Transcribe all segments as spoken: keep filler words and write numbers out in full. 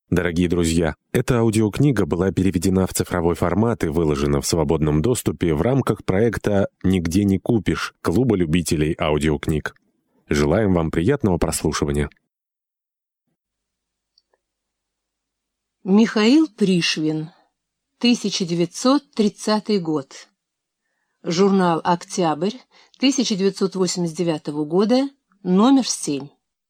Дорогие друзья, эта аудиокнига была переведена в цифровой формат и выложена в свободном доступе в рамках проекта «Нигде не купишь» Клуба любителей аудиокниг. Желаем вам приятного прослушивания. Михаил Пришвин, тысяча девятьсот тридцатый год. Журнал «Октябрь», тысяча девятьсот восемьдесят девятого года, номер семь.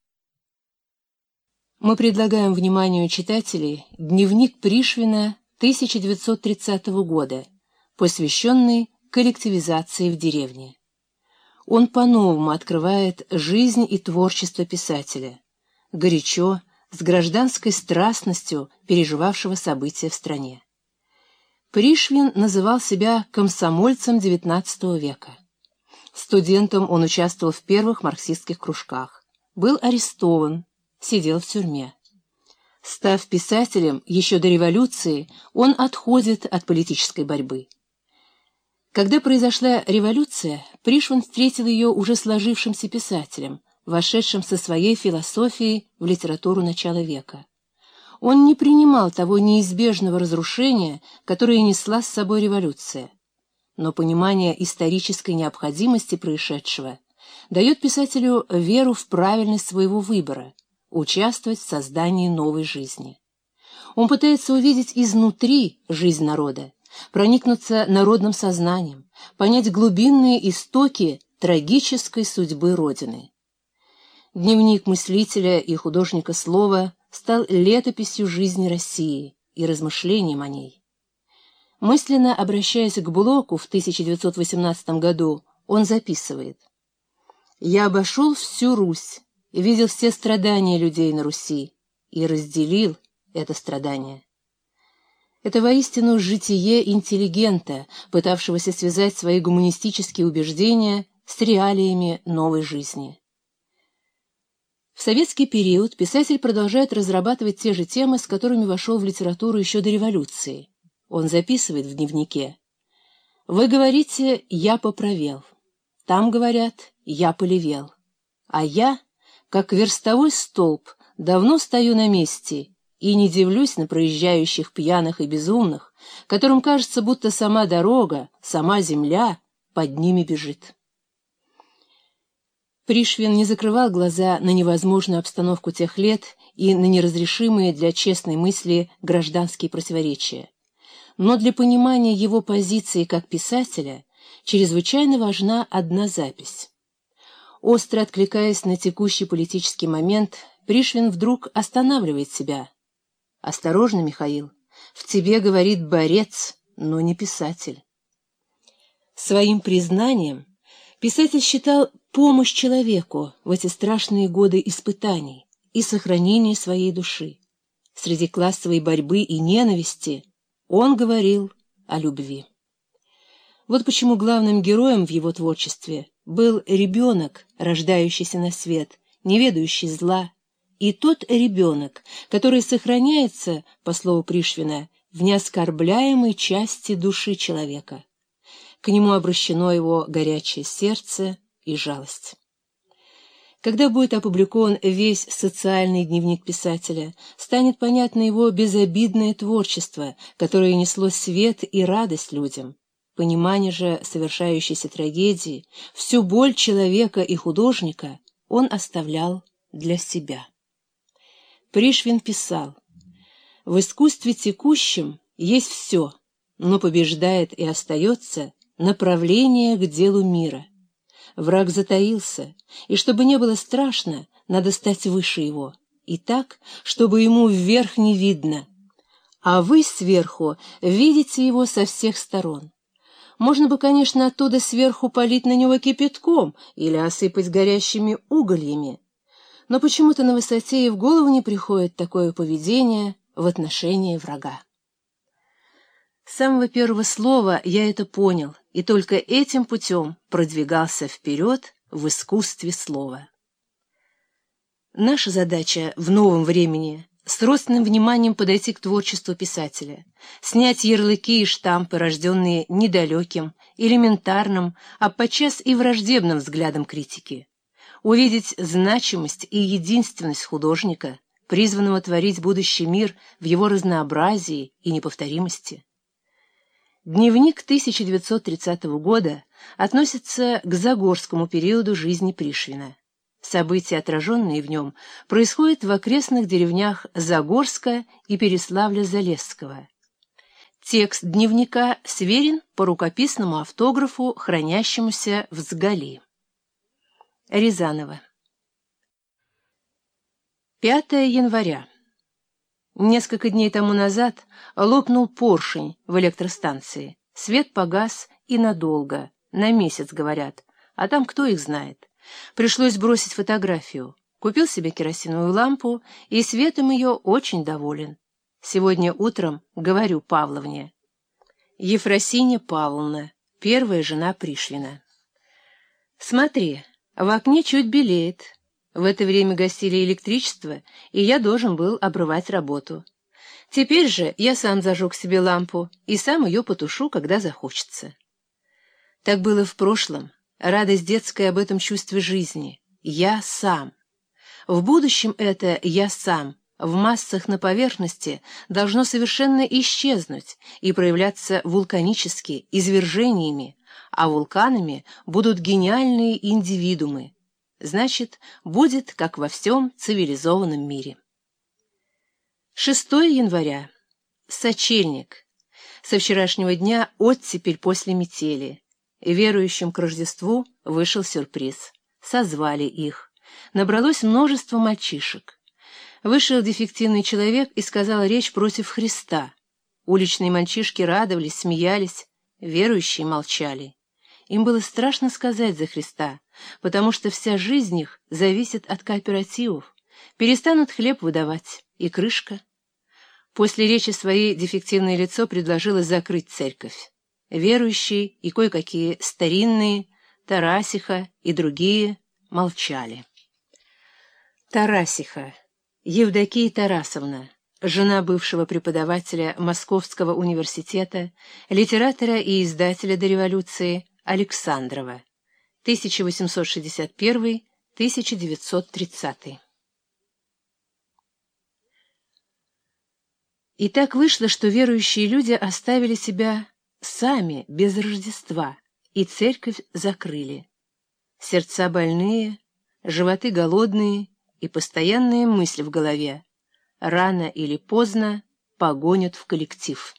Мы предлагаем вниманию читателей дневник Пришвина тысяча девятьсот тридцатого года, посвященный коллективизации в деревне. Он по-новому открывает жизнь и творчество писателя, горячо, с гражданской страстностью переживавшего события в стране. Пришвин называл себя комсомольцем девятнадцатого века. Студентом он участвовал в первых марксистских кружках, был арестован, сидел в тюрьме. Став писателем еще до революции, он отходит от политической борьбы. Когда произошла революция, Пришвин встретил ее уже сложившимся писателем, вошедшим со своей философией в литературу начала века. Он не принимал того неизбежного разрушения, которое несла с собой революция. Но понимание исторической необходимости происшедшего дает писателю веру в правильность своего выбора — участвовать в создании новой жизни. Он пытается увидеть изнутри жизнь народа, проникнуться народным сознанием, понять глубинные истоки трагической судьбы Родины. Дневник мыслителя и художника слова стал летописью жизни России и размышлением о ней. Мысленно обращаясь к Блоку в тысяча девятьсот восемнадцатом году, он записывает: «Я обошел всю Русь, и видел все страдания людей на Руси, и разделил это страдание». Это воистину житие интеллигента, пытавшегося связать свои гуманистические убеждения с реалиями новой жизни. В советский период писатель продолжает разрабатывать те же темы, с которыми вошел в литературу еще до революции. Он записывает в дневнике: «Вы говорите, я поправел. Там говорят, я полевел. А я, как верстовой столб, давно стою на месте и не дивлюсь на проезжающих пьяных и безумных, которым кажется, будто сама дорога, сама земля под ними бежит». Пришвин не закрывал глаза на невозможную обстановку тех лет и на неразрешимые для честной мысли гражданские противоречия. Но для понимания его позиции как писателя чрезвычайно важна одна запись. Остро откликаясь на текущий политический момент, Пришвин вдруг останавливает себя. «Осторожно, Михаил, в тебе говорит борец, но не писатель». Своим признанием писатель считал помощь человеку в эти страшные годы испытаний и сохранения своей души. Среди классовой борьбы и ненависти он говорил о любви. Вот почему главным героем в его творчестве был ребенок, рождающийся на свет, не ведающий зла, и тот ребенок, который сохраняется, по слову Пришвина, в неоскорбляемой части души человека. К нему обращено его горячее сердце и жалость. Когда будет опубликован весь социальный дневник писателя, станет понятно его безобидное творчество, которое несло свет и радость людям. Понимание же совершающейся трагедии, всю боль человека и художника он оставлял для себя. Пришвин писал: «В искусстве текущем есть все, но побеждает и остается направление к делу мира. Враг затаился, и чтобы не было страшно, надо стать выше его, и так, чтобы ему вверх не видно. А вы сверху видите его со всех сторон. Можно бы, конечно, оттуда сверху полить на него кипятком или осыпать горящими угольями, но почему-то на высоте и в голову не приходит такое поведение в отношении врага». С самого первого слова я это понял, и только этим путем продвигался вперед в искусстве слова. Наша задача в новом времени — с родственным вниманием подойти к творчеству писателя, снять ярлыки и штампы, рожденные недалеким, элементарным, а подчас и враждебным взглядом критики, увидеть значимость и единственность художника, призванного творить будущий мир в его разнообразии и неповторимости. Дневник тысяча девятьсот тридцатого года относится к загорскому периоду жизни Пришвина. События, отраженные в нем, происходят в окрестных деревнях Загорска и Переславля-Залесского. Текст дневника сверен по рукописному автографу, хранящемуся в Сгали. Рязанова. пятое января. Несколько дней тому назад лопнул поршень в электростанции. Свет погас и надолго, на месяц, говорят, а там кто их знает. Пришлось бросить фотографию. Купил себе керосиновую лампу и светом ее очень доволен. Сегодня утром говорю Павловне. Ефросинья Павловна, первая жена Пришвина. Смотри, в окне чуть белеет. В это время гасили электричество, и я должен был обрывать работу. Теперь же я сам зажег себе лампу и сам ее потушу, когда захочется. Так было в прошлом. Радость детская об этом чувстве жизни. Я сам. В будущем это «я сам» в массах на поверхности должно совершенно исчезнуть и проявляться вулканически, извержениями, а вулканами будут гениальные индивидуумы. Значит, будет, как во всем цивилизованном мире. шестое января. Сочельник. Со вчерашнего дня оттепель после метели. Верующим к Рождеству вышел сюрприз. Созвали их. Набралось множество мальчишек. Вышел дефективный человек и сказал речь против Христа. Уличные мальчишки радовались, смеялись, верующие молчали. Им было страшно сказать за Христа, потому что вся жизнь их зависит от кооперативов. Перестанут хлеб выдавать, и крышка. После речи своей дефективное лицо предложило закрыть церковь. Верующие и кое-какие старинные, Тарасиха и другие молчали. Тарасиха, Евдокия Тарасовна, жена бывшего преподавателя Московского университета, литератора и издателя до революции Александрова, тысяча восемьсот шестьдесят первый — тысяча девятьсот тридцатый. И так вышло, что верующие люди оставили себя сами, без Рождества, и церковь закрыли. Сердца больные, животы голодные и постоянная мысль в голове. Рано или поздно погонят в коллектив.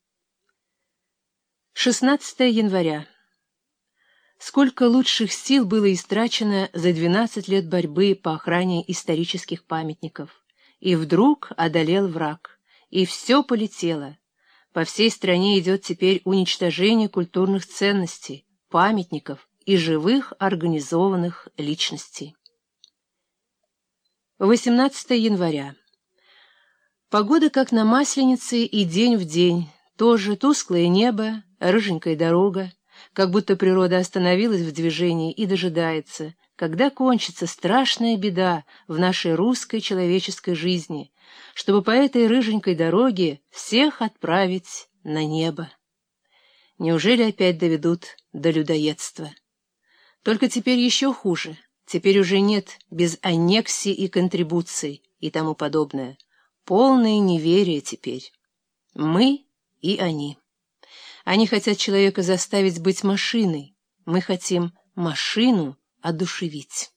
шестнадцатое января. Сколько лучших сил было истрачено за двенадцать лет борьбы по охране исторических памятников. И вдруг одолел враг, и все полетело. По всей стране идет теперь уничтожение культурных ценностей, памятников и живых организованных личностей. восемнадцатое января. Погода как на Масленице и день в день. Тоже тусклое небо, рыженькая дорога, как будто природа остановилась в движении и дожидается, когда кончится страшная беда в нашей русской человеческой жизни, чтобы по этой рыженькой дороге всех отправить на небо. Неужели опять доведут до людоедства? Только теперь еще хуже. Теперь уже нет без аннексий и контрибуций и тому подобное. Полное неверие теперь. Мы и они. Они хотят человека заставить быть машиной. Мы хотим машину одушевить.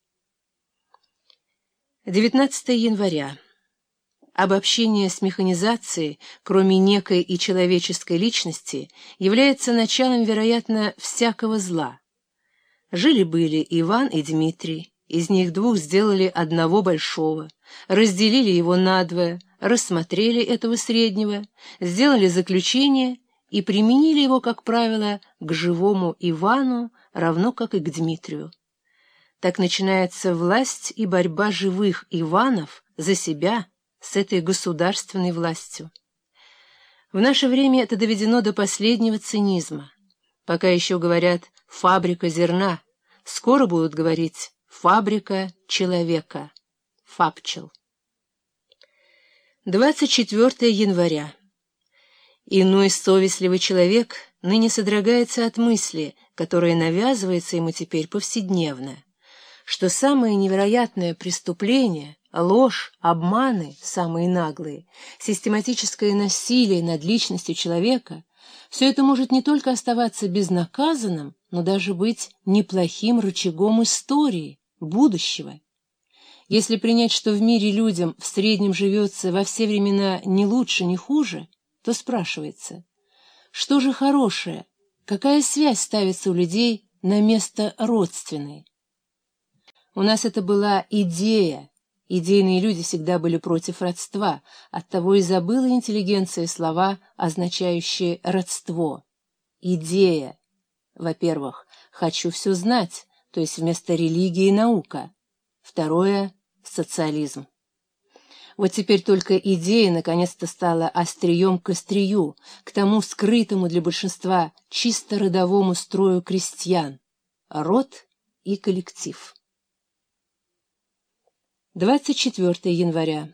девятнадцатое января. Обобщение с механизацией, кроме некой и человеческой личности, является началом, вероятно, всякого зла. Жили-были Иван и Дмитрий, из них двух сделали одного большого, разделили его надвое, рассмотрели этого среднего, сделали заключение и применили его, как правило, к живому Ивану, равно как и к Дмитрию. Так начинается власть и борьба живых Иванов за себя с этой государственной властью. В наше время это доведено до последнего цинизма. Пока еще говорят «фабрика зерна», скоро будут говорить «фабрика человека», «фабчел». двадцать четвёртое января. Иной совестливый человек ныне содрогается от мысли, которая навязывается ему теперь повседневно, что самое невероятное преступление ложь, обманы, самые наглые, систематическое насилие над личностью человека — все это может не только оставаться безнаказанным, но даже быть неплохим рычагом истории, будущего. Если принять, что в мире людям в среднем живется во все времена не лучше, не хуже, то спрашивается, что же хорошее, какая связь ставится у людей на место родственной? У нас это была идея. Идейные люди всегда были против родства, оттого и забыла интеллигенция слова, означающие родство. Идея. Во-первых, хочу все знать, то есть вместо религии и наука. Второе — социализм. Вот теперь только идея наконец-то стала острием к острию, к тому скрытому для большинства чисто родовому строю крестьян — род и коллектив. двадцать четвёртое января.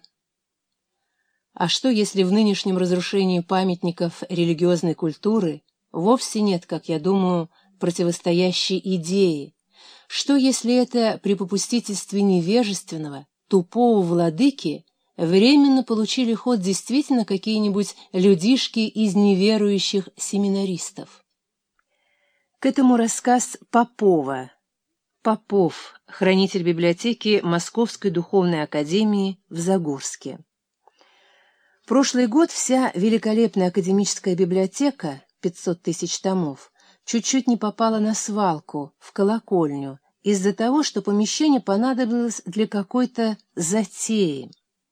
А что, если в нынешнем разрушении памятников религиозной культуры вовсе нет, как я думаю, противостоящей идеи? Что, если это при попустительстве невежественного, тупого владыки временно получили ход действительно какие-нибудь людишки из неверующих семинаристов? К этому рассказ Попова. Попов, хранитель библиотеки Московской духовной академии в Загорске. Прошлый год вся великолепная академическая библиотека, пятьсот тысяч томов, чуть-чуть не попала на свалку, в колокольню, из-за того, что помещение понадобилось для какой-то затеи.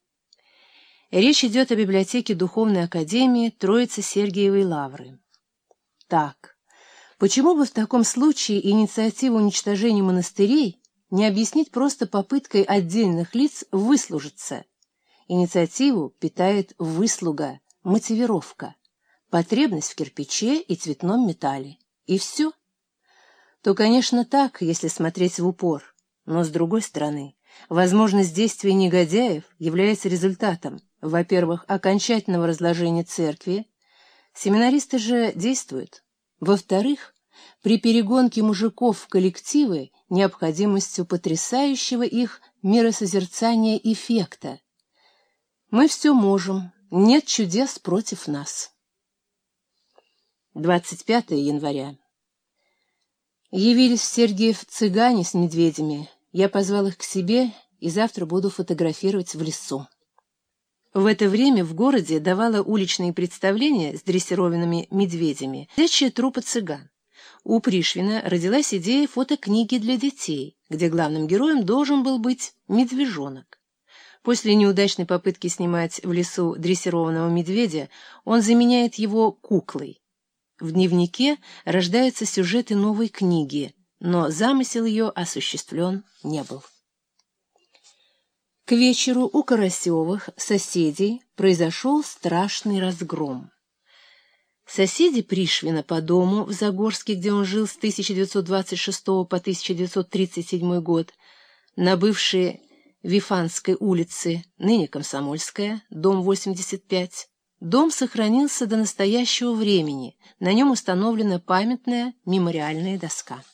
Речь идет о библиотеке Духовной академии Троицы-Сергиевой Лавры. Так. Почему бы в таком случае инициативу уничтожения монастырей не объяснить просто попыткой отдельных лиц выслужиться? Инициативу питает выслуга, мотивировка, потребность в кирпиче и цветном металле. И все. То, конечно, так, если смотреть в упор. Но, с другой стороны, возможность действия негодяев является результатом, во-первых, окончательного разложения церкви. Семинаристы же действуют. Во-вторых, при перегонке мужиков в коллективы необходимостью потрясающего их миросозерцания эффекта. Мы все можем, нет чудес против нас. двадцать пятое января. Явились в Сергиев цыгане с медведями. Я позвал их к себе и завтра буду фотографировать в лесу. В это время в городе давала уличные представления с дрессированными медведями ходячая труппа цыган. У Пришвина родилась идея фотокниги для детей, где главным героем должен был быть медвежонок. После неудачной попытки снимать в лесу дрессированного медведя он заменяет его куклой. В дневнике рождаются сюжеты новой книги, но замысел ее осуществлен не был. К вечеру у Карасевых, соседей, произошел страшный разгром. Соседи Пришвина по дому в Загорске, где он жил с тысяча девятьсот двадцать шестого по тысяча девятьсот тридцать седьмой год, на бывшей Вифанской улице, ныне Комсомольская, дом восемьдесят пять, дом сохранился до настоящего времени, на нем установлена памятная мемориальная доска.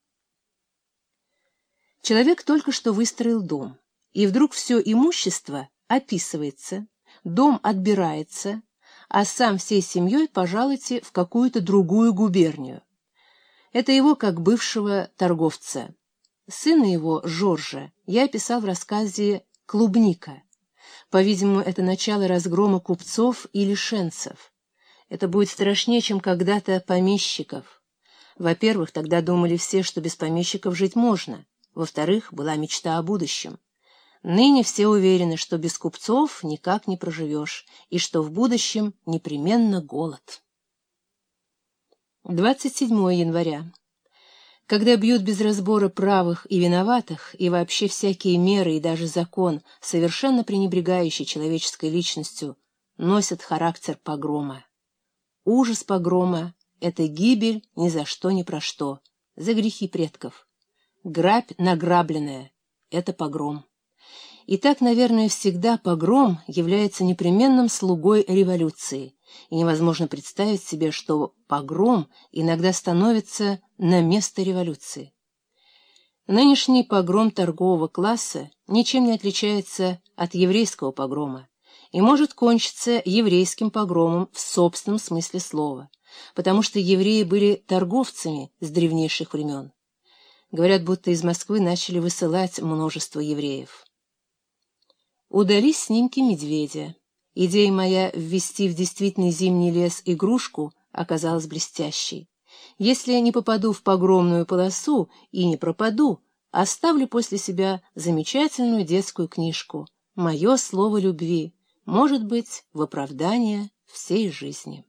Человек только что выстроил дом. И вдруг все имущество описывается, дом отбирается, а сам всей семьей пожалуйте в какую-то другую губернию. Это его как бывшего торговца. Сына его, Жоржа, я описал в рассказе «Клубника». По-видимому, это начало разгрома купцов и лишенцев. Это будет страшнее, чем когда-то помещиков. Во-первых, тогда думали все, что без помещиков жить можно. Во-вторых, была мечта о будущем. Ныне все уверены, что без купцов никак не проживешь, и что в будущем непременно голод. двадцать седьмое января. Когда бьют без разбора правых и виноватых, и вообще всякие меры и даже закон, совершенно пренебрегающий человеческой личностью, носят характер погрома. Ужас погрома — это гибель ни за что ни про что, за грехи предков. Грабь награбленная — это погром. И так, наверное, всегда погром является непременным слугой революции, и невозможно представить себе, что погром иногда становится на место революции. Нынешний погром торгового класса ничем не отличается от еврейского погрома и может кончиться еврейским погромом в собственном смысле слова, потому что евреи были торговцами с древнейших времен. Говорят, будто из Москвы начали высылать множество евреев. Удались снимки медведя. Идея моя ввести в действительный зимний лес игрушку оказалась блестящей. Если я не попаду в погромную полосу и не пропаду, оставлю после себя замечательную детскую книжку «Мое слово любви», может быть, в оправдание всей жизни.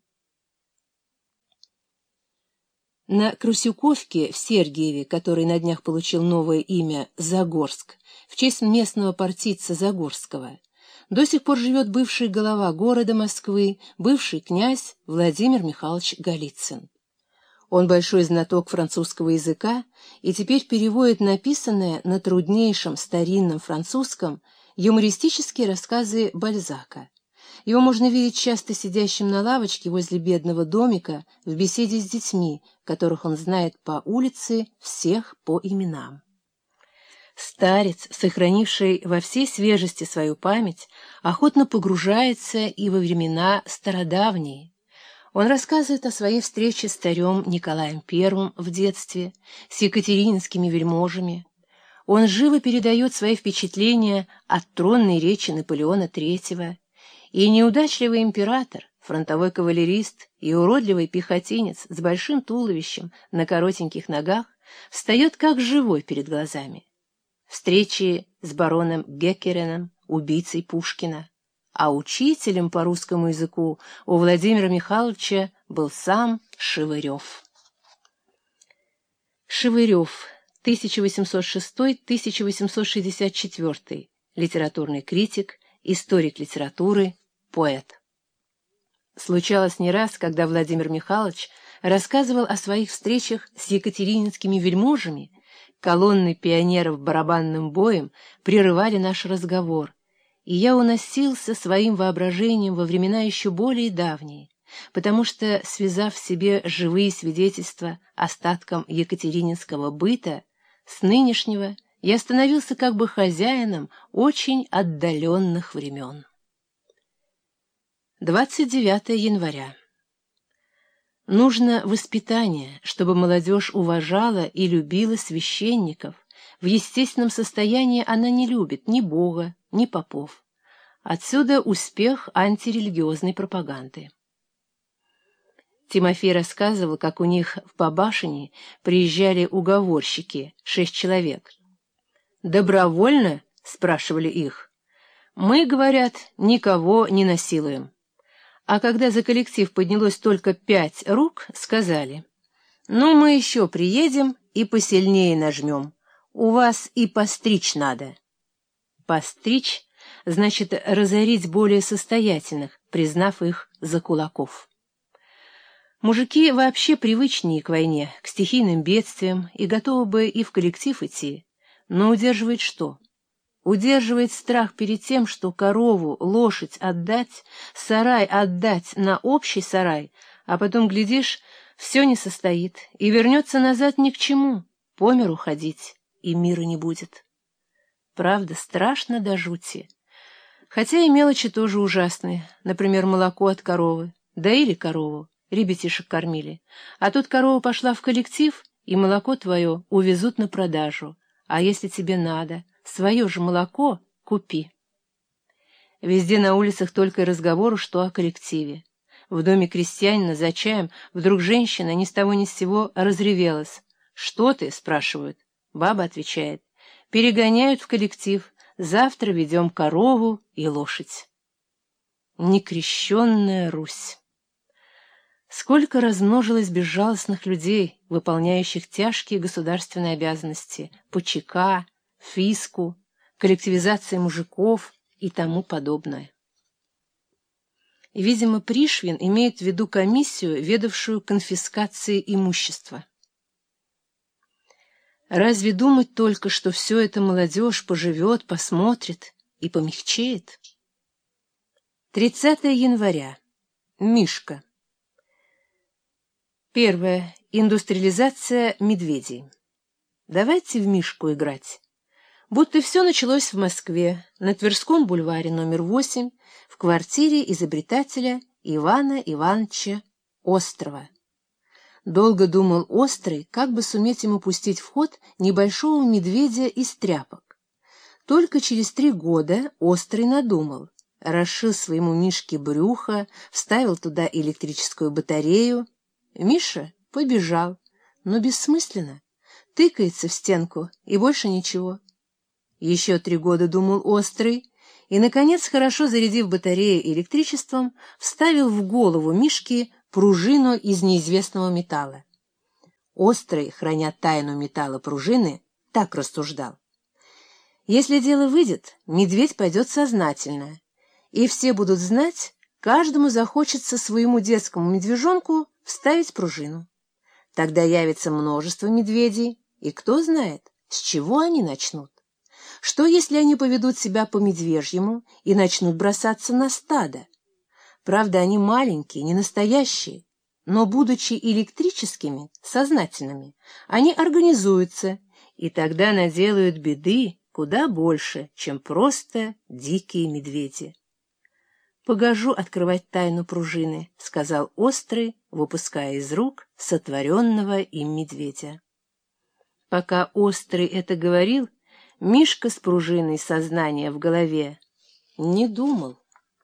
На Крысюковке в Сергиеве, который на днях получил новое имя Загорск, в честь местного партийца Загорского, до сих пор живет бывший глава города Москвы, бывший князь Владимир Михайлович Голицын. Он большой знаток французского языка и теперь переводит написанное на труднейшем старинном французском юмористические рассказы Бальзака. Его можно видеть часто сидящим на лавочке возле бедного домика в беседе с детьми, которых он знает по улице всех по именам. Старец, сохранивший во всей свежести свою память, охотно погружается и во времена стародавние. Он рассказывает о своей встрече с царем Николаем Первым в детстве, с екатерининскими вельможами. Он живо передает свои впечатления от тронной речи Наполеона Третьего, и неудачливый император, фронтовой кавалерист и уродливый пехотинец с большим туловищем на коротеньких ногах встает как живой перед глазами. Встречи с бароном Геккереном, убийцей Пушкина, а учителем по русскому языку у Владимира Михайловича был сам Шевырев. Шевырев, тысяча восемьсот шестой — тысяча восемьсот шестьдесят четвёртый, литературный критик, историк литературы, поэт. Случалось не раз, когда Владимир Михайлович рассказывал о своих встречах с екатерининскими вельможами, колонны пионеров барабанным боем прерывали наш разговор, и я уносился своим воображением во времена еще более давние, потому что, связав в себе живые свидетельства остаткам екатерининского быта, с нынешнего я становился как бы хозяином очень отдаленных времен. двадцать девятое января. Нужно воспитание, чтобы молодежь уважала и любила священников. В естественном состоянии она не любит ни Бога, ни попов. Отсюда успех антирелигиозной пропаганды. Тимофей рассказывал, как у них в Бабашине приезжали уговорщики, шесть человек. «Добровольно?» — спрашивали их. «Мы, — говорят, — никого не насилуем». А когда за коллектив поднялось только пять рук, сказали: «Ну, мы еще приедем и посильнее нажмем. У вас и постричь надо». Постричь значит разорить более состоятельных, признав их за кулаков. Мужики вообще привычнее к войне, к стихийным бедствиям и готовы бы и в коллектив идти, но удерживает что? Удерживает страх перед тем, что корову, лошадь отдать, сарай отдать на общий сарай, а потом, глядишь, все не состоит и вернется назад ни к чему, по миру ходить, и мира не будет. Правда, страшно до жути. Хотя и мелочи тоже ужасные, например, молоко от коровы. Доили корову, ребятишек кормили, а тут корова пошла в коллектив, и молоко твое увезут на продажу, а если тебе надо, свое же молоко купи. Везде на улицах только и разговору, что о коллективе. В доме крестьянина за чаем вдруг женщина ни с того ни с сего разревелась. «Что ты?» — спрашивают. Баба отвечает: «Перегоняют в коллектив, завтра ведем корову и лошадь». Некрещенная Русь. Сколько размножилось безжалостных людей, выполняющих тяжкие государственные обязанности по ЧК, фиску, коллективизации мужиков и тому подобное. Видимо, Пришвин имеет в виду комиссию, ведавшую конфискацией имущества. Разве думать только, что все это молодежь поживет, посмотрит и помягчеет? тридцатое января. Мишка. Первое. Индустриализация медведей. давайте в Мишку играть. Будто все началось в Москве, на Тверском бульваре номер восемь, в квартире изобретателя Ивана Ивановича Острова. Долго думал Острый, как бы суметь ему пустить в ход небольшого медведя из тряпок. Только через три года Острый надумал, расшил своему Мишке брюхо, вставил туда электрическую батарею. Миша побежал, но бессмысленно, тыкается в стенку и больше ничего. Еще три года думал Острый, и, наконец, хорошо зарядив батарею электричеством, вставил в голову Мишки пружину из неизвестного металла. Острый, храня тайну металла пружины, так рассуждал. Если дело выйдет, медведь пойдет сознательно, и все будут знать, каждому захочется своему детскому медвежонку вставить пружину. Тогда явится множество медведей, и кто знает, с чего они начнут. Что, если они поведут себя по-медвежьему и начнут бросаться на стадо? Правда, они маленькие, не настоящие, но, будучи электрическими, сознательными, они организуются, и тогда наделают беды куда больше, чем просто дикие медведи. «Погожу открывать тайну пружины», — сказал Острый, выпуская из рук сотворенного им медведя. Пока Острый это говорил, Мишка с пружиной сознания в голове не думал.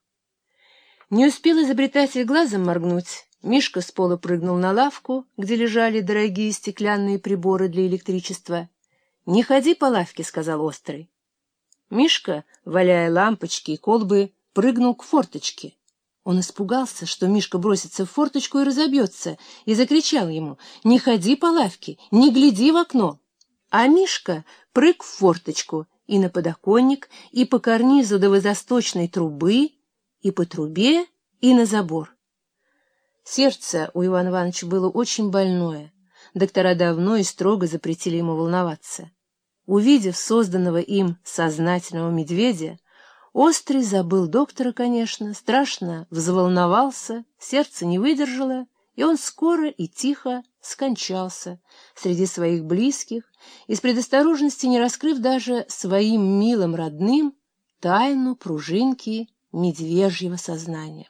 Не успел изобретатель глазом моргнуть, Мишка с пола прыгнул на лавку, где лежали дорогие стеклянные приборы для электричества. «Не ходи по лавке», — сказал Острый. Мишка, валяя лампочки и колбы, прыгнул к форточке. Он испугался, что Мишка бросится в форточку и разобьется, и закричал ему: «Не ходи по лавке, не гляди в окно!» А Мишка прыг в форточку и на подоконник, и по карнизу до водосточной трубы, и по трубе, и на забор. Сердце у Ивана Ивановича было очень больное. Доктора давно и строго запретили ему волноваться. Увидев созданного им сознательного медведя, Острый забыл доктора, конечно, страшно взволновался, сердце не выдержало, и он скоро и тихо скончался среди своих близких, из предосторожности не раскрыв даже своим милым родным тайну пружинки медвежьего сознания.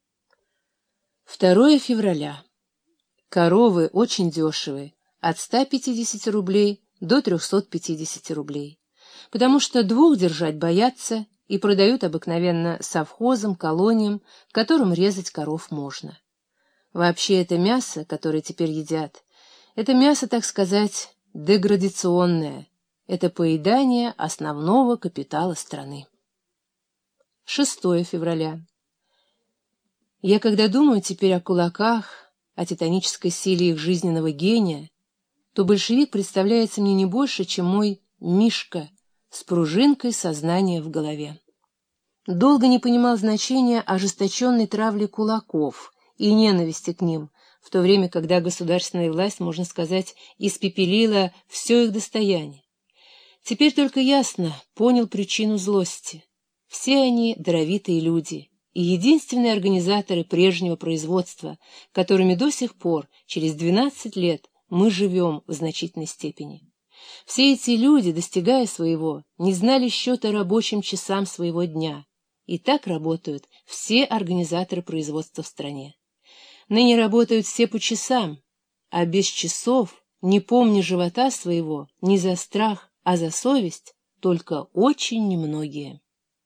второе февраля. Коровы очень дешевые, от ста пятидесяти рублей до трехсот пятидесяти рублей, потому что двух держать боятся и продают обыкновенно совхозам, колониям, которым резать коров можно. Вообще это мясо, которое теперь едят, это мясо, так сказать, деградационное, это поедание основного капитала страны. шестое февраля. Я когда думаю теперь о кулаках, о титанической силе их жизненного гения, то большевик представляется мне не больше, чем мой Мишка с пружинкой сознания в голове. Долго не понимал значения ожесточенной травли кулаков и ненависти к ним, в то время, когда государственная власть, можно сказать, испепелила все их достояние. Теперь только ясно понял причину злости. Все они даровитые люди и единственные организаторы прежнего производства, которыми до сих пор, через двенадцать лет, мы живем в значительной степени. Все эти люди, достигая своего, не знали счета рабочим часам своего дня. И так работают все организаторы производства в стране. Ныне работают все по часам, а без часов, не помня живота своего, не за страх, а за совесть, только очень немногие.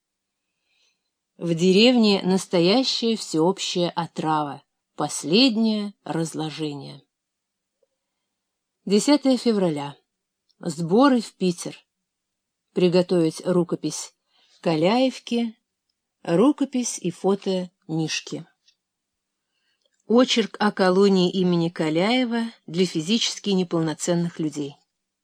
В деревне настоящая всеобщая отрава, последнее разложение. десятое февраля. Сборы в Питер. Приготовить рукопись Каляевки, рукопись и фото Мишки. Очерк о колонии имени Каляева для физически неполноценных людей.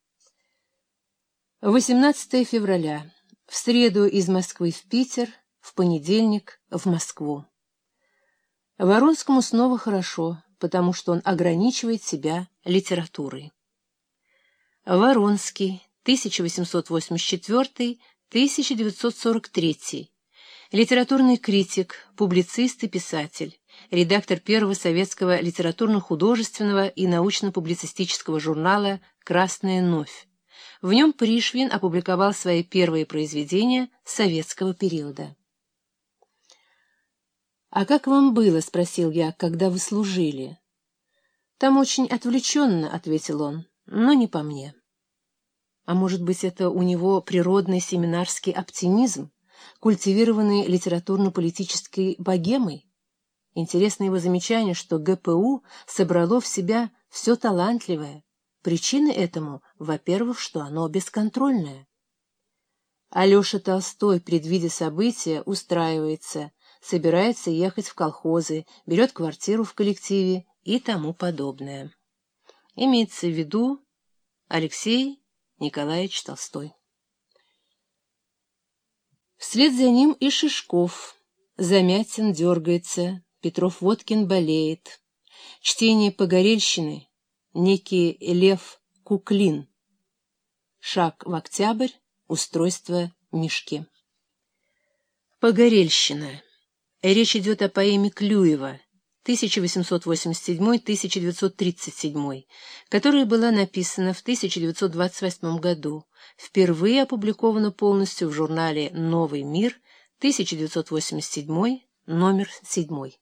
восемнадцатое февраля. В среду из Москвы в Питер, в понедельник в Москву. Воронскому снова хорошо, потому что он ограничивает себя литературой. Воронский, тысяча восемьсот восемьдесят четвёртый — тысяча девятьсот сорок третий. Литературный критик, публицист и писатель, редактор первого советского литературно-художественного и научно-публицистического журнала «Красная новь», В нем Пришвин опубликовал свои первые произведения советского периода. «А как вам было, — спросил я, — когда вы служили?» «Там очень отвлеченно, — ответил он, — но не по мне». А может быть, это у него природный семинарский оптимизм, культивированный литературно-политической богемой? Интересно его замечание, что ГПУ собрало в себя все талантливое. Причина этому, во-первых, что оно бесконтрольное. Алеша Толстой, предвидя события, устраивается, собирается ехать в колхозы, берет квартиру в коллективе и тому подобное. Имеется в виду Алексей Николаевич Толстой. Вслед за ним и Шишков. Замятин дергается, Петров-Водкин болеет. Чтение Погорельщины, некий Лев Куклин. Шаг в октябрь, устройство Мишки. Погорельщина. Речь идет о поэме Клюева тысяча восемьсот восемьдесят седьмой — тысяча девятьсот тридцать седьмой, которая была написана в тысяча девятьсот двадцать восьмом году, впервые опубликована полностью в журнале «Новый мир», тысяча девятьсот восемьдесят седьмой, номер седьмой.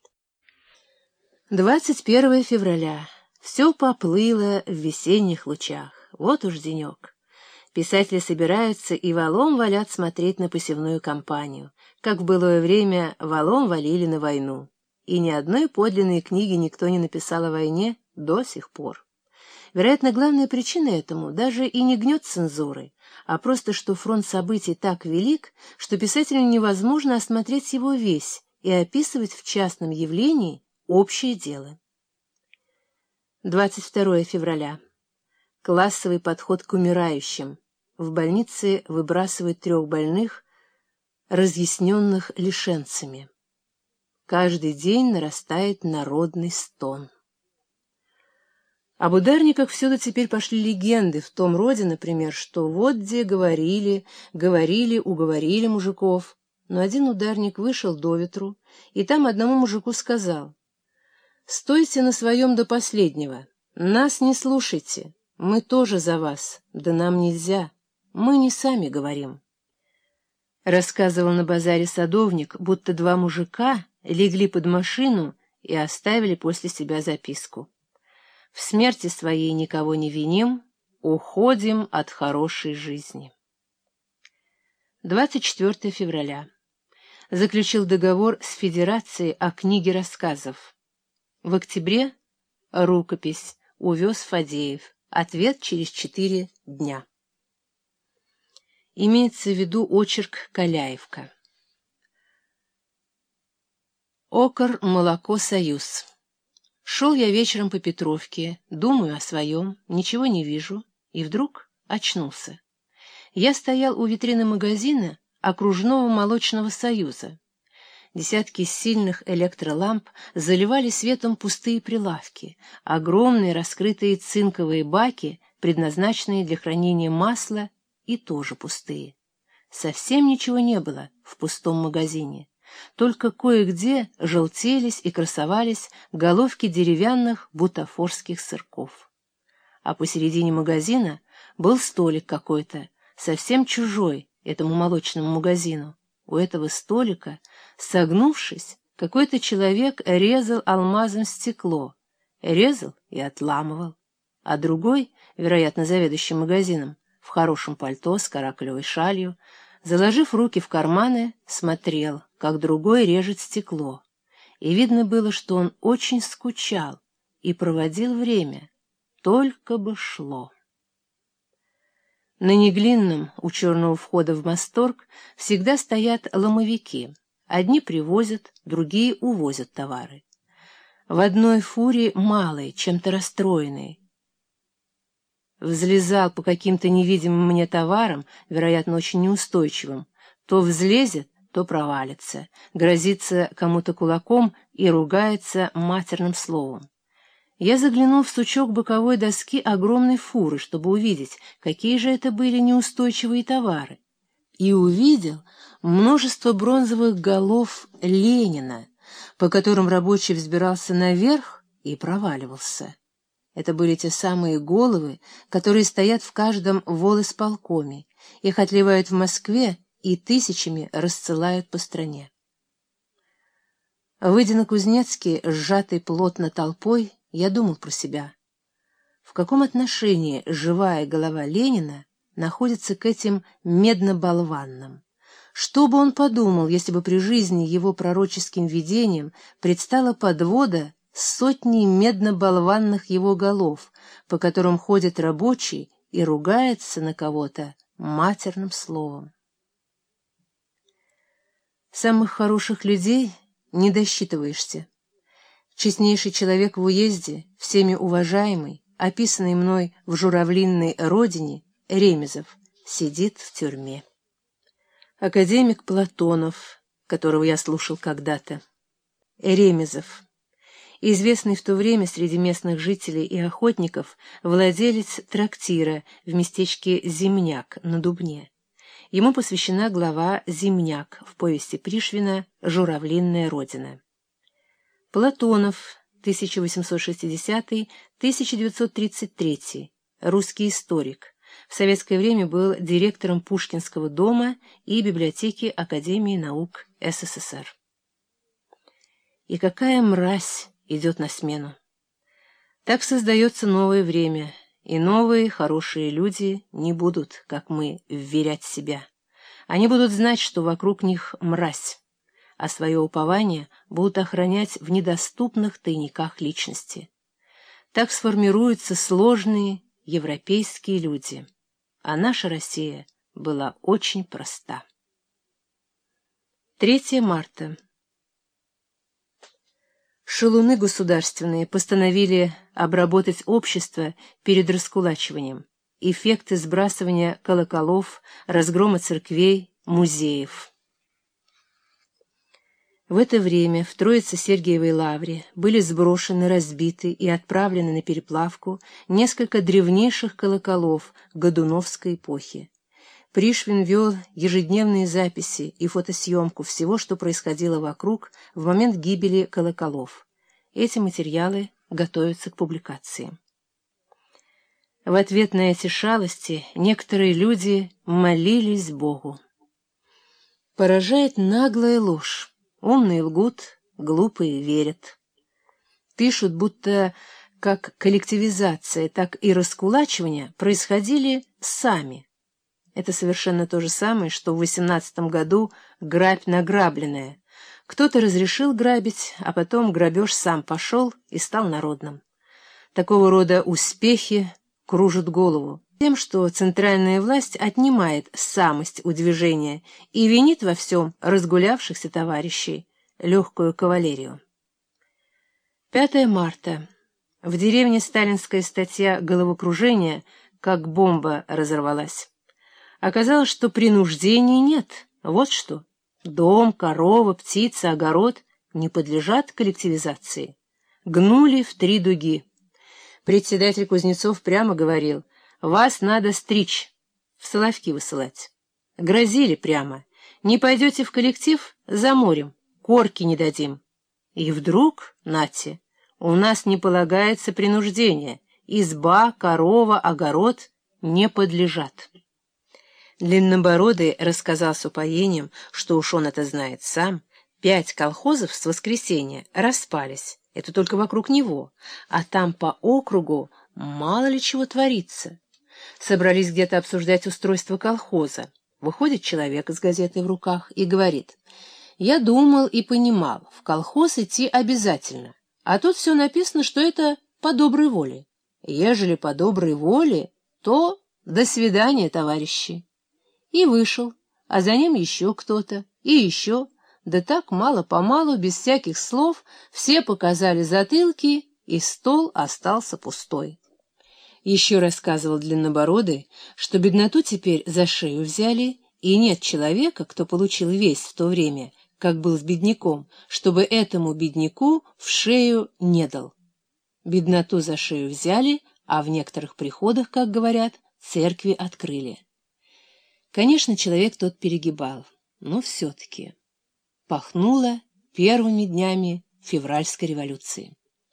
двадцать первое февраля. Все поплыло в весенних лучах. Вот уж денек. Писатели собираются и валом валят смотреть на посевную кампанию, как в былое время валом валили на войну. И ни одной подлинной книги никто не написал о войне до сих пор. Вероятно, главная причина этому даже и не гнет цензуры, а просто что фронт событий так велик, что писателю невозможно осмотреть его весь и описывать в частном явлении общее дело. двадцать второе февраля. Классовый подход к умирающим. В больнице выбрасывают трех больных, разъясненных лишенцами. Каждый день нарастает народный стон. Об ударниках всюду теперь пошли легенды, в том роде, например, что вот где говорили, говорили, уговорили мужиков. Но один ударник вышел до ветру, и там одному мужику сказал: «Стойте на своем до последнего, нас не слушайте, мы тоже за вас, да нам нельзя, мы не сами говорим». Рассказывал на базаре садовник, будто два мужика легли под машину и оставили после себя записку: «В смерти своей никого не виним, уходим от хорошей жизни». двадцать четвёртое февраля. Заключил договор с Федерацией о книге рассказов. В октябре рукопись увез Фадеев. Ответ через четыре дня. Имеется в виду очерк Каляевка. Окор, молоко, союз. Шел я вечером по Петровке, думаю о своем, ничего не вижу, и вдруг очнулся. Я стоял у витрины магазина окружного молочного союза. Десятки сильных электроламп заливали светом пустые прилавки, огромные раскрытые цинковые баки, предназначенные для хранения масла, и тоже пустые. Совсем ничего не было в пустом магазине. Только кое-где желтелись и красовались головки деревянных бутафорских сырков. А посередине магазина был столик какой-то, совсем чужой этому молочному магазину. У этого столика, согнувшись, какой-то человек резал алмазом стекло, резал и отламывал, а другой, вероятно, заведующий магазином, в хорошем пальто с каракулевой шалью, заложив руки в карманы, смотрел, как другой режет стекло, и видно было, что он очень скучал и проводил время, только бы шло. На Неглинном, у черного входа в Масторг, всегда стоят ломовики. Одни привозят, другие увозят товары. В одной фуре малый, чем-то расстроенный. Взлезал по каким-то невидимым мне товарам, вероятно, очень неустойчивым. То взлезет, то провалится, грозится кому-то кулаком и ругается матерным словом. Я заглянул в сучок боковой доски огромной фуры, чтобы увидеть, какие же это были неустойчивые товары, и увидел множество бронзовых голов Ленина, по которым рабочий взбирался наверх и проваливался. Это были те самые головы, которые стоят в каждом волисполкоме, их отливают в Москве и тысячами рассылают по стране. Выйдя на Кузнецкий, сжатый плотно толпой, я думал про себя. В каком отношении живая голова Ленина находится к этим медно-болванным? Что бы он подумал, если бы при жизни его пророческим видением предстала подвода сотни медно-болванных его голов, по которым ходит рабочий и ругается на кого-то матерным словом? Самых хороших людей не досчитываешься. Честнейший человек в уезде, всеми уважаемый, описанный мной в журавлинной родине, Ремезов, сидит в тюрьме. Академик Платонов, которого я слушал когда-то. Ремезов, известный в то время среди местных жителей и охотников, владелец трактира в местечке Земняк на Дубне. Ему посвящена глава «Земняк» в повести Пришвина «Журавлинная родина». Платонов, тысяча восемьсот шестидесятый — тысяча девятьсот тридцать третий, русский историк. В советское время был директором Пушкинского дома и библиотеки Академии наук СССР. И какая мразь идет на смену! Так создается новое время, и новые хорошие люди не будут, как мы, вверять себя. Они будут знать, что вокруг них мразь, а свое упование будут охранять в недоступных тайниках личности. Так сформируются сложные европейские люди, а наша Россия была очень проста. третьего марта. Шалуны государственные постановили обработать общество перед раскулачиванием, эффекты сбрасывания колоколов, разгрома церквей, музеев. В это время в Троице-Сергиевой лавре были сброшены, разбиты и отправлены на переплавку несколько древнейших колоколов Годуновской эпохи. Пришвин вел ежедневные записи и фотосъемку всего, что происходило вокруг в момент гибели колоколов. Эти материалы готовятся к публикации. В ответ на эти шалости некоторые люди молились Богу. Поражает наглая ложь. Умные лгут, глупые верят. Пишут, будто как коллективизация, так и раскулачивание происходили сами. Это совершенно то же самое, что в восемнадцатом году грабь награбленная. Кто-то разрешил грабить, а потом грабеж сам пошел и стал народным. Такого рода успехи кружат голову тем, что центральная власть отнимает самость у движения и винит во всем разгулявшихся товарищей, легкую кавалерию. пятого марта. В деревне сталинская статья «Головокружение» как бомба разорвалась. Оказалось, что принуждений нет. Вот что. Дом, корова, птица, огород не подлежат коллективизации. Гнули в три дуги. Председатель Кузнецов прямо говорил: «Вас надо стричь, в Соловки высылать». Грозили прямо: «Не пойдете в коллектив — заморим, корки не дадим». И вдруг, нате, у нас не полагается принуждение, изба, корова, огород не подлежат. Длиннобородый рассказал с упоением, что уж он это знает сам, пять колхозов с воскресенья распались, это только вокруг него, а там по округу мало ли чего творится. Собрались где-то обсуждать устройство колхоза. Выходит человек с газетой в руках и говорит: «Я думал и понимал, в колхоз идти обязательно, а тут все написано, что это по доброй воле. Ежели по доброй воле, то до свидания, товарищи». И вышел, а за ним еще кто-то, и еще, да так мало-помалу, без всяких слов, все показали затылки, и стол остался пустой. Еще рассказывал Длиннобородый, что бедноту теперь за шею взяли, и нет человека, кто получил весть в то время, как был с бедняком, чтобы этому бедняку в шею не дал. Бедноту за шею взяли, а в некоторых приходах, как говорят, церкви открыли. Конечно, человек тот перегибал, но все-таки пахнуло первыми днями февральской революции.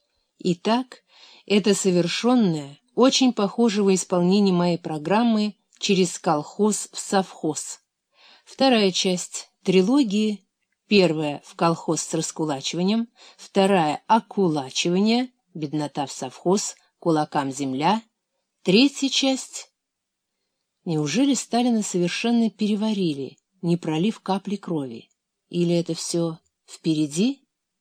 Итак, это совершенное, очень похожего исполнения моей программы через колхоз в совхоз. Вторая часть трилогии. Первая — в колхоз с раскулачиванием, вторая — окулачивание, беднота в совхоз, кулакам земля, третья часть. Неужели Сталина совершенно переварили, не пролив капли крови? Или это все впереди?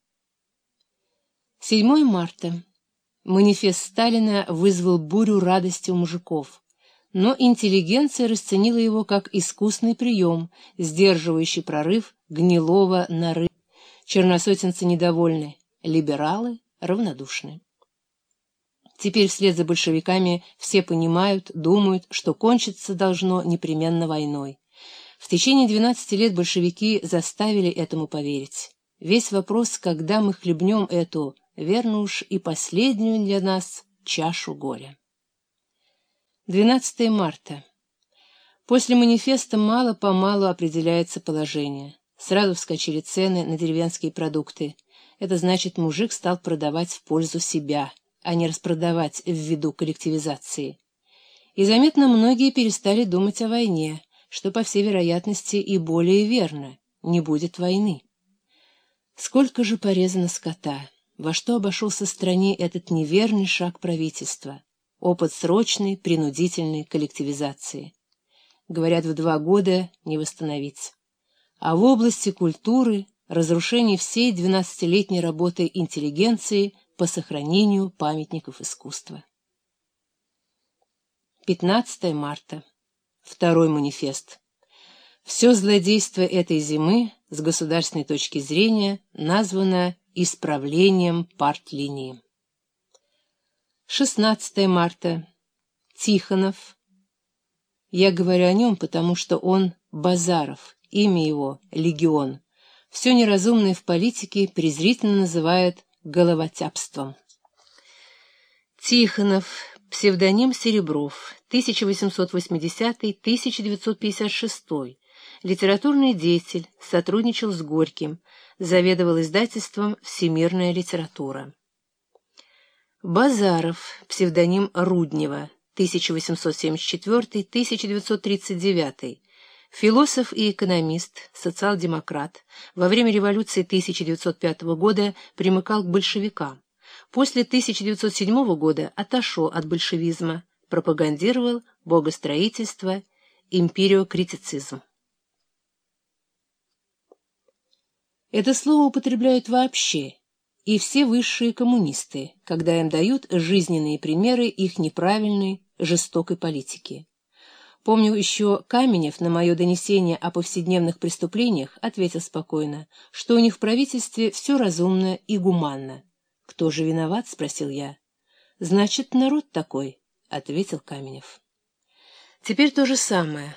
седьмое марта. Манифест Сталина вызвал бурю радости у мужиков, но интеллигенция расценила его как искусный прием, сдерживающий прорыв гнилого норы. Черносотенцы недовольны, либералы равнодушны. Теперь вслед за большевиками все понимают, думают, что кончиться должно непременно войной. В течение двенадцати лет большевики заставили этому поверить. Весь вопрос, когда мы хлебнем эту, верно уж, и последнюю для нас чашу горя. двенадцатое марта. После манифеста мало-помалу определяется положение. Сразу вскочили цены на деревенские продукты. Это значит, мужик стал продавать в пользу себя, а не распродавать ввиду коллективизации. И заметно многие перестали думать о войне, что, по всей вероятности, и более верно — не будет войны. Сколько же порезано скота, во что обошелся стране этот неверный шаг правительства, опыт срочной, принудительной коллективизации. Говорят, в два года не восстановить. А в области культуры — разрушение всей двенадцатилетней работы интеллигенции по сохранению памятников искусства. пятнадцатое марта. Второй манифест. Все злодейство этой зимы с государственной точки зрения названо исправлением партлинии. шестнадцатое марта. Тихонов. Я говорю о нем, потому что он Базаров, имя его — Легион. Все неразумное в политике презрительно называют головотяпством. Тихонов, псевдоним Серебров, тысяча восемьсот восьмидесятый — тысяча девятьсот пятьдесят шестой, литературный деятель, сотрудничал с Горьким, заведовал издательством «Всемирная литература». Базаров, псевдоним Руднева, тысяча восемьсот семьдесят четвёртый — тысяча девятьсот тридцать девятый, философ и экономист, социал-демократ, во время революции тысяча девятьсот пятого года примыкал к большевикам. После тысяча девятьсот седьмого года отошел от большевизма, пропагандировал богостроительство, империокритицизм. Это слово употребляют вообще, и все высшие коммунисты, когда им дают жизненные примеры их неправильной, жестокой политики. Помню, еще Каменев на мое донесение о повседневных преступлениях ответил спокойно, что у них в правительстве все разумно и гуманно. «Кто же виноват?» — спросил я. «Значит, народ такой», — ответил Каменев. Теперь то же самое.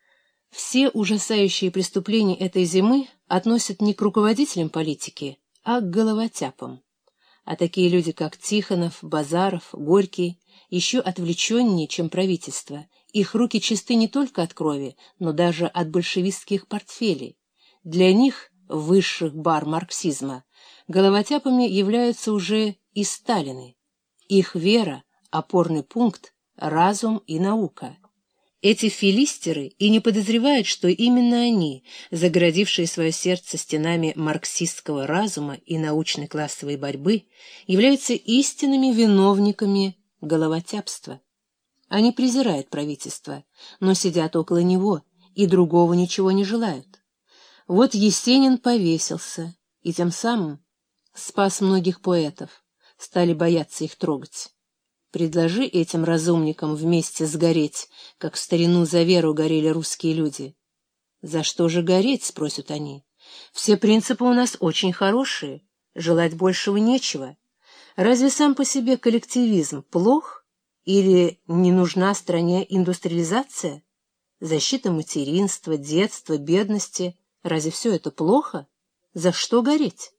Все ужасающие преступления этой зимы относят не к руководителям политики, а к головотяпам. А такие люди, как Тихонов, Базаров, Горький, еще отвлеченнее, чем правительство. Их руки чисты не только от крови, но даже от большевистских портфелей. Для них, высших бар марксизма, головотяпами являются уже и Сталины. Их вера, опорный пункт, разум и наука. Эти филистеры и не подозревают, что именно они, загородившие свое сердце стенами марксистского разума и научной классовой борьбы, являются истинными виновниками головотяпства. Они презирают правительство, но сидят около него и другого ничего не желают. Вот Есенин повесился, и тем самым спас многих поэтов, стали бояться их трогать. Предложи этим разумникам вместе сгореть, как в старину за веру горели русские люди. «За что же гореть?» — спросят они. «Все принципы у нас очень хорошие, желать большего нечего. Разве сам по себе коллективизм плох? Или не нужна стране индустриализация? Защита материнства, детства, бедности — разве все это плохо? За что гореть?»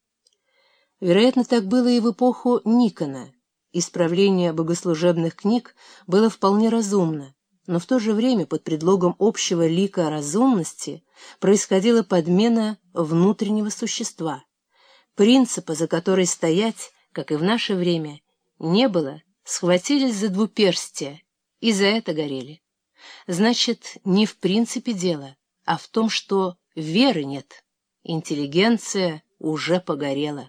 Вероятно, так было и в эпоху Никона. Исправление богослужебных книг было вполне разумно, но в то же время под предлогом общего лика разумности происходила подмена внутреннего существа, принципа, за который стоять, как и в наше время, не было, схватились за двуперстие и за это горели. Значит, не в принципе дело, а в том, что веры нет. Интеллигенция уже погорела.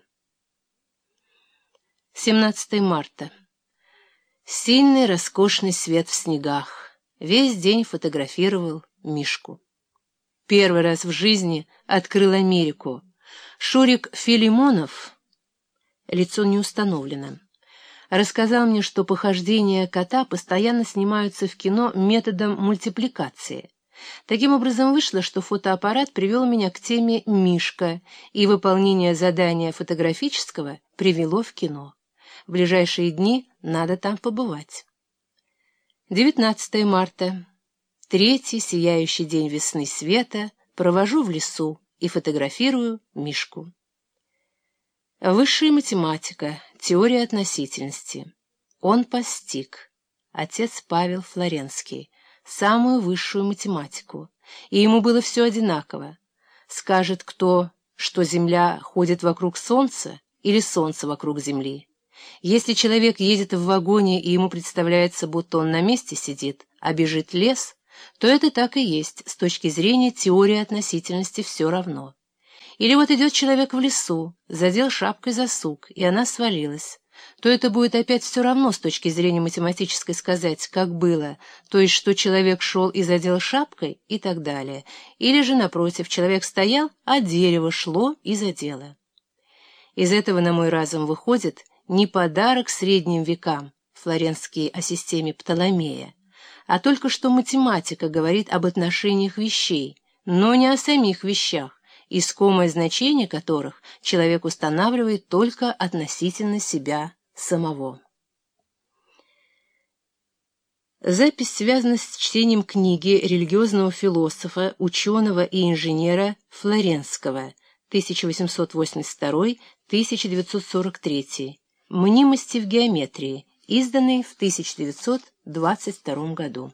семнадцатое марта. Сильный, роскошный свет в снегах. Весь день фотографировал Мишку. Первый раз в жизни открыл Америку. Шурик Филимонов, лицо не установлено, рассказал мне, что похождения кота постоянно снимаются в кино методом мультипликации. Таким образом вышло, что фотоаппарат привел меня к теме «Мишка», и выполнение задания фотографического привело в кино. В ближайшие дни надо там побывать. девятнадцатое марта. Третий сияющий день весны света провожу в лесу и фотографирую Мишку. Высшая математика, теория относительности. Он постиг, отец Павел Флоренский, самую высшую математику, и ему было все одинаково. Скажет кто, что Земля ходит вокруг Солнца или Солнце вокруг Земли. Если человек едет в вагоне, и ему представляется, будто он на месте сидит, а бежит лес, то это так и есть, с точки зрения теории относительности все равно. Или вот идет человек в лесу, задел шапкой за сук, и она свалилась, то это будет опять все равно с точки зрения математической сказать, как было, то есть что человек шел и задел шапкой и так далее. Или же, напротив, человек стоял, а дерево шло и задело. Из этого, на мой разум, выходит не подарок средним векам, Флоренский о системе Птоломея, а только что математика говорит об отношениях вещей, но не о самих вещах, искомое значение которых человек устанавливает только относительно себя самого. Запись связана с чтением книги религиозного философа, ученого и инженера Флоренского тысяча восемьсот восемьдесят второй — тысяча девятьсот сорок третий, «Мнимости в геометрии», изданный в тысяча девятьсот двадцать втором году.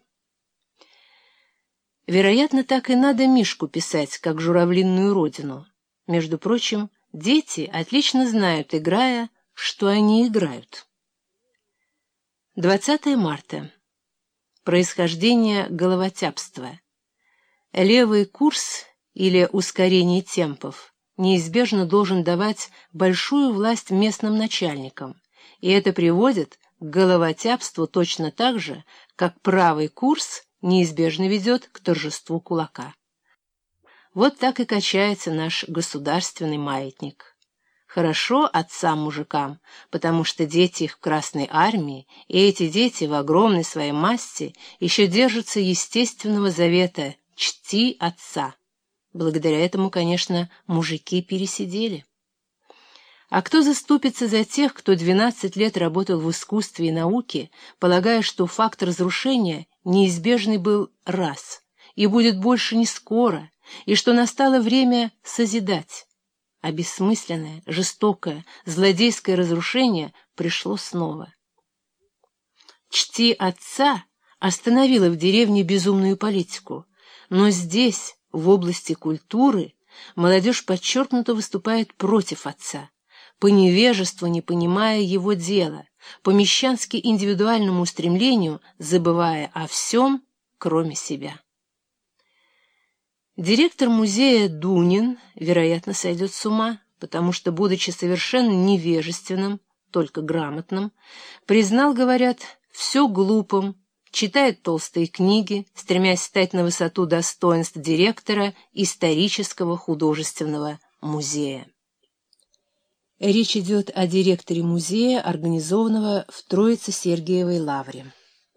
Вероятно, так и надо Мишку писать, как журавлиную родину. Между прочим, дети отлично знают, играя, что они играют. двадцатое марта. Происхождение головотяпства. Левый курс или ускорение темпов неизбежно должен давать большую власть местным начальникам, и это приводит к головотяпству точно так же, как правый курс неизбежно ведет к торжеству кулака. Вот так и качается наш государственный маятник. Хорошо отцам-мужикам, потому что дети их в Красной армии, и эти дети в огромной своей массе еще держатся естественного завета «чти отца». Благодаря этому, конечно, мужики пересидели. А кто заступится за тех, кто двенадцать лет работал в искусстве и науке, полагая, что факт разрушения неизбежный был раз, и будет больше не скоро, и что настало время созидать? А бессмысленное, жестокое, злодейское разрушение пришло снова. «Чти отца» остановила в деревне безумную политику, но здесь, в области культуры, молодежь подчеркнуто выступает против отца, по невежеству не понимая его дела, по мещански индивидуальному устремлению, забывая о всем, кроме себя. Директор музея Дунин, вероятно, сойдет с ума, потому что, будучи совершенно невежественным, только грамотным, признал, говорят, все глупым, читает толстые книги, стремясь стать на высоту достоинств директора исторического художественного музея. Речь идет о директоре музея, организованного в Троице-Сергиевой лавре.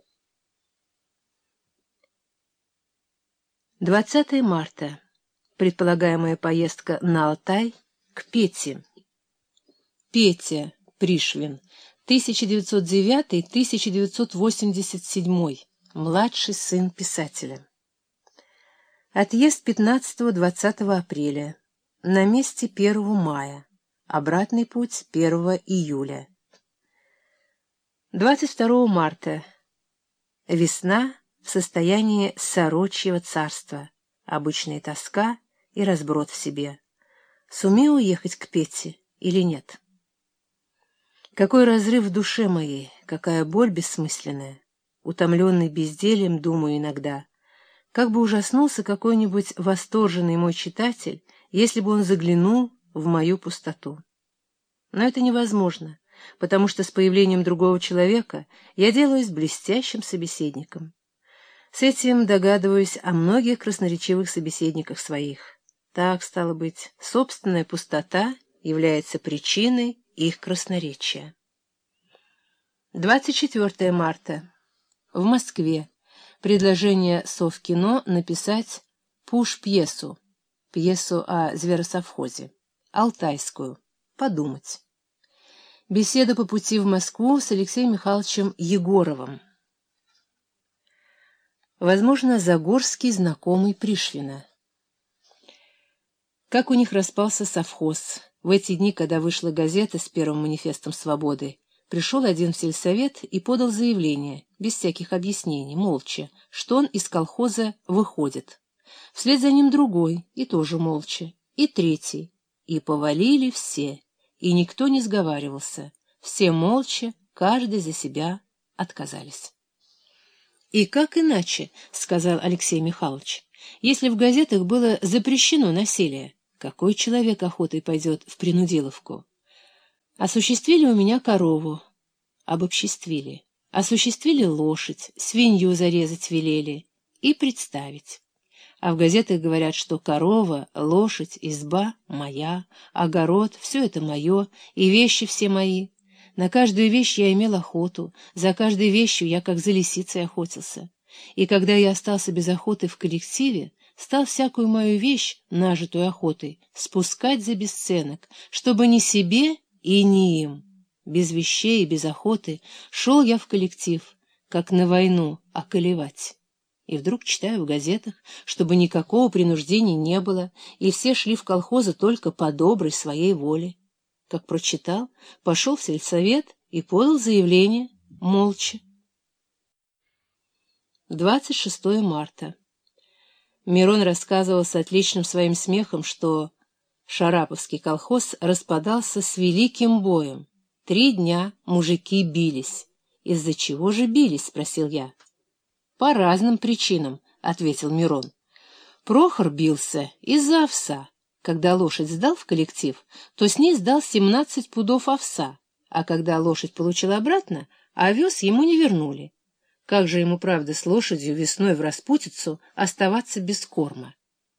двадцатое марта. Предполагаемая поездка на Алтай к Пете. Петя Пришвин, тысяча девятьсот девятый — тысяча девятьсот восемьдесят седьмой, младший сын писателя. Отъезд пятнадцатого-двадцатого апреля, на месте первого мая, обратный путь первого июля. двадцать второго марта. Весна в состоянии сорочьего царства, обычная тоска и разброд в себе. Сумею уехать к Пете или нет? Какой разрыв в душе моей, какая боль бессмысленная. Утомленный бездельем, думаю иногда, как бы ужаснулся какой-нибудь восторженный мой читатель, если бы он заглянул в мою пустоту. Но это невозможно, потому что с появлением другого человека я делаюсь блестящим собеседником. С этим догадываюсь о многих красноречивых собеседниках своих. Так, стало быть, собственная пустота является причиной их красноречия. двадцать четвёртое марта. В Москве. Предложение Совкино написать пуш-пьесу, пьесу о зверосовхозе, алтайскую, подумать. Беседа по пути в Москву с Алексеем Михайловичем Егоровым. Возможно, Загорский знакомый Пришвина. Как у них распался совхоз. В эти дни, когда вышла газета с первым манифестом свободы, пришел один в сельсовет и подал заявление, без всяких объяснений, молча, что он из колхоза выходит. Вслед за ним другой, и тоже молча, и третий. И повалили все, и никто не сговаривался. Все молча, каждый за себя отказались. «И как иначе, — сказал Алексей Михайлович, — если в газетах было запрещено насилие, какой человек охотой пойдет в принудиловку? Осуществили у меня корову, обобществили, осуществили лошадь, свинью зарезать велели и представить. А в газетах говорят, что корова, лошадь, изба моя, огород — все это мое, и вещи все мои. На каждую вещь я имел охоту, за каждой вещью я как за лисицей охотился. И когда я остался без охоты в коллективе, стал всякую мою вещь, нажитую охотой, спускать за бесценок, чтобы ни себе и ни им. Без вещей и без охоты шел я в коллектив, как на войну околевать. И вдруг читаю в газетах, чтобы никакого принуждения не было, и все шли в колхозы только по доброй своей воле. Как прочитал, пошел в сельсовет и подал заявление, молча. двадцать шестое марта. Мирон рассказывал с отличным своим смехом, что Шараповский колхоз распадался с великим боем. Три дня мужики бились. «Из-за чего же бились?» — спросил я. «По разным причинам», — ответил Мирон. Прохор бился из-за овса. Когда лошадь сдал в коллектив, то с ней сдал семнадцать пудов овса, а когда лошадь получила обратно, овес ему не вернули. Как же ему, правда, с лошадью весной в распутицу оставаться без корма?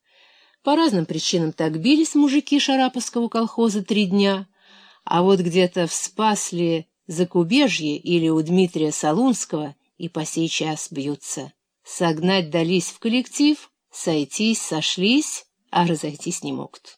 По разным причинам так бились мужики Шараповского колхоза три дня, а вот где-то в Спасле, Закубежье или у Дмитрия Солунского и по сей час бьются. Согнать дались в коллектив, сойтись сошлись, а разойтись не могут.